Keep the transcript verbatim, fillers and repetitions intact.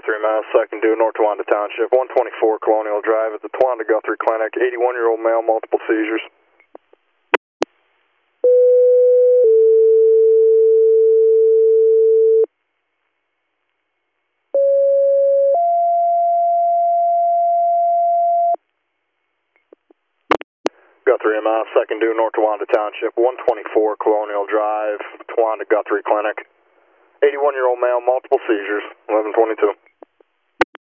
Guthrie, Mass, second due, North Towanda Township, one twenty-four Colonial Drive at the Towanda Guthrie Clinic, eighty-one-year-old male, multiple seizures. Guthrie, Mass, second due, North Towanda Township, one twenty-four Colonial Drive, Towanda Guthrie Clinic, eighty-one-year-old male, multiple seizures, eleven twenty-two.